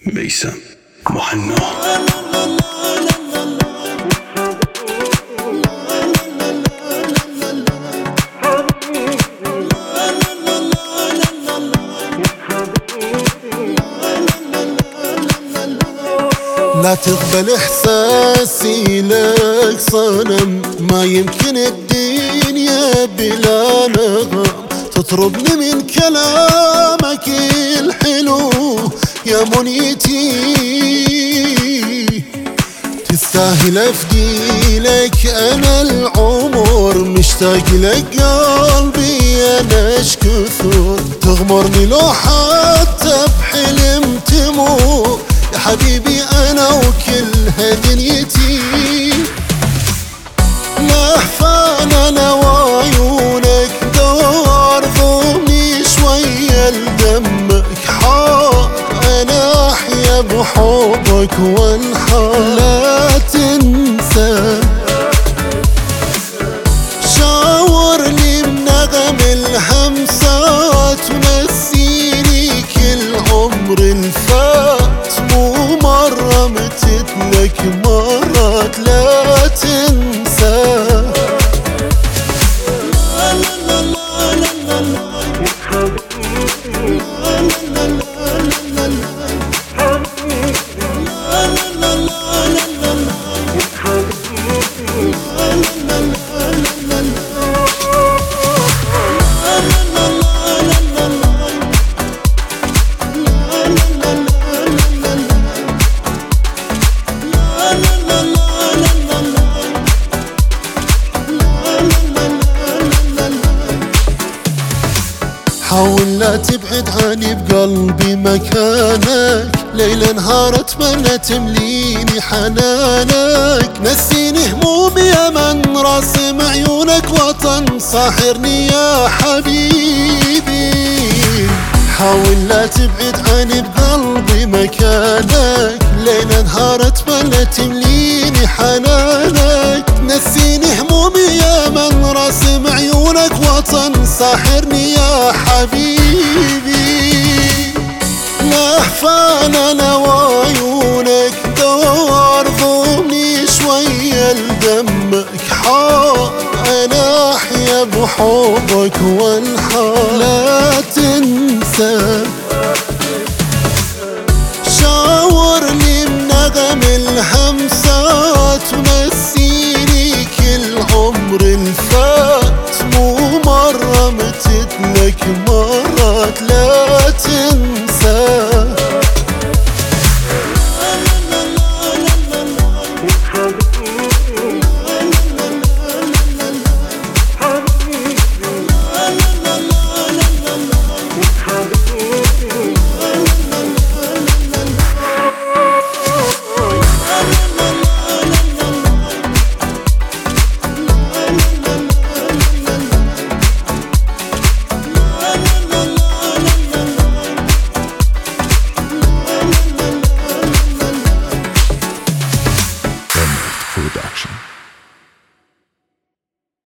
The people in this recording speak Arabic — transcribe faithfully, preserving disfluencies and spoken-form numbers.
بيسم محنى. لا تقبل احساسي لك صنم، ما يمكن الدنيا بلا نغم. تطربني من كلامك الحلو يا منيتي، تستاهل افدي لك انا العمر. مشتاق لك قلبي انا اش كثر، تغمرني لو حتى بحلم تمر يا حبيبي انا وكلها دنيتي. لهفان انا وعيونك دار ضمني شوية لدمك حار، انا احيا بحبك وانحار. لا تنسى شاورني بنغم الهمسات، ونسيني كل عمر الفات. مو مرة متت لك مرات لا تنسى. حاول لا تبعد عني بقلبي مكانك، ليل نهار اتمنى تمليني حنانك. نسيني همومي يا من راسم عيونك وطن ساحرني يا حبيبي. حاول لا تبعد عني بقلبي مكانك، ليل نهار اتمنى تمليني حنانك. نسيني همومي يا من راسم عيونك وطن ساحرني يا حبيبي. لهفان انا وعيونك دار ضمني شوية لدمك حار، انا احيا بحبك وانحار. لا تنسى